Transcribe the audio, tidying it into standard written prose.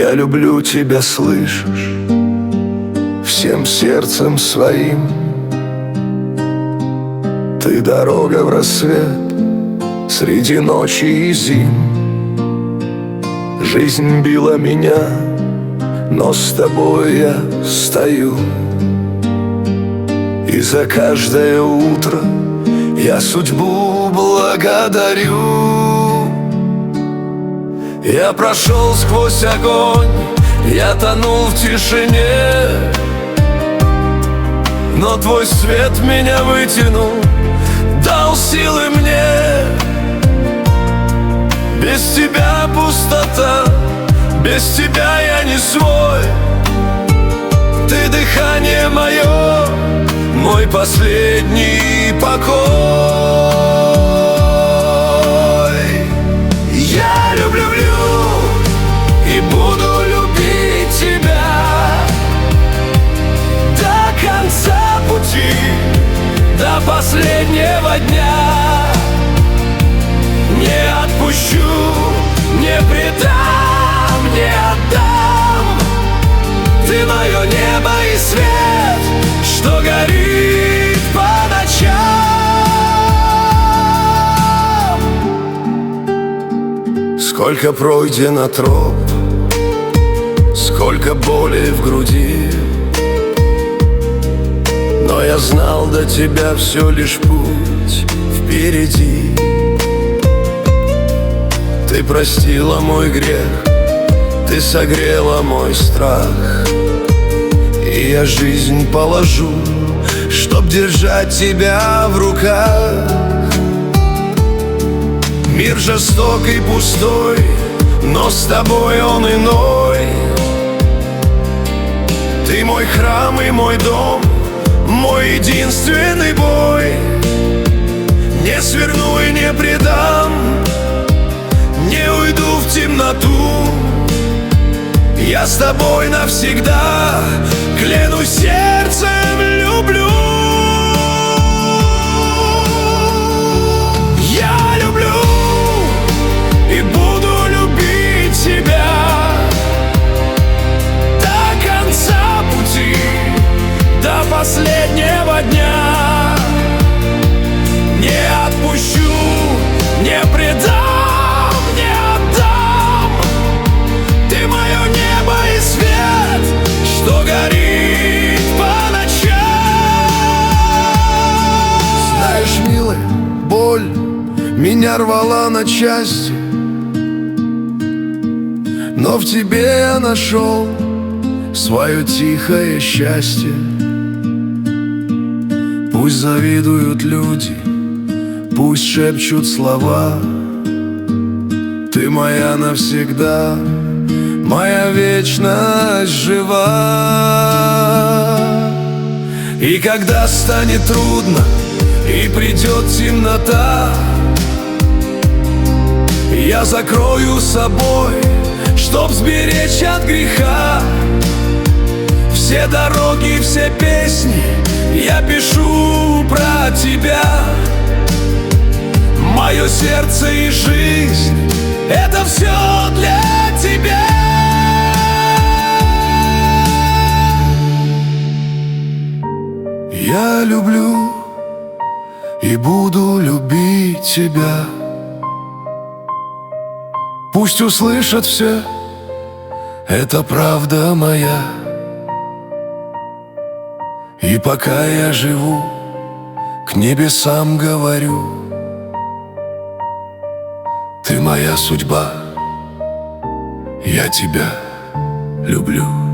Я люблю тебя, слышишь, всем сердцем своим. Ты дорога в рассвет среди ночи и зим. Жизнь била меня, но с тобой я стою. И за каждое утро я судьбу благодарю. Я прошел сквозь огонь, я тонул в тишине, но твой свет меня вытянул, дал силы мне. Без тебя пустота, без тебя я не свой. Ты дыхание мое, мой последний покой. Я люблю и буду любить тебя до конца пути, до последнего дня. Не отпущу, не предам, не отдам. Ты мое небо и свет, что горит по ночам. Сколько пройдено троп, сколько боли в груди, но я знал, до тебя все лишь путь впереди. Ты простила мой грех, ты согрела мой страх, и я жизнь положу, чтоб держать тебя в руках. Мир жесток и пустой, но с тобой он иной. Ты мой храм и мой дом, мой единственный бой. Не сверну и не предам, не уйду в темноту. Я с тобой навсегда, клянусь сердцем, люблю. Я люблю и буду любить тебя до конца пути, до последнего дня. Не отпущу, не предам, не отдам. Ты мое небо и свет, что горит по ночам. Знаешь, милый, боль меня рвала на части, но в тебе я нашел свое тихое счастье. Пусть завидуют люди, пусть шепчут слова, ты моя навсегда, моя вечность жива. И когда станет трудно и придет темнота, я закрою собой, чтоб сберечь от греха. Все дороги, все песни я пишу про тебя. Мое сердце и жизнь — это все для тебя. Я люблю и буду любить тебя. Пусть услышат все, это правда моя. И пока я живу, к небесам говорю: ты моя судьба, я тебя люблю.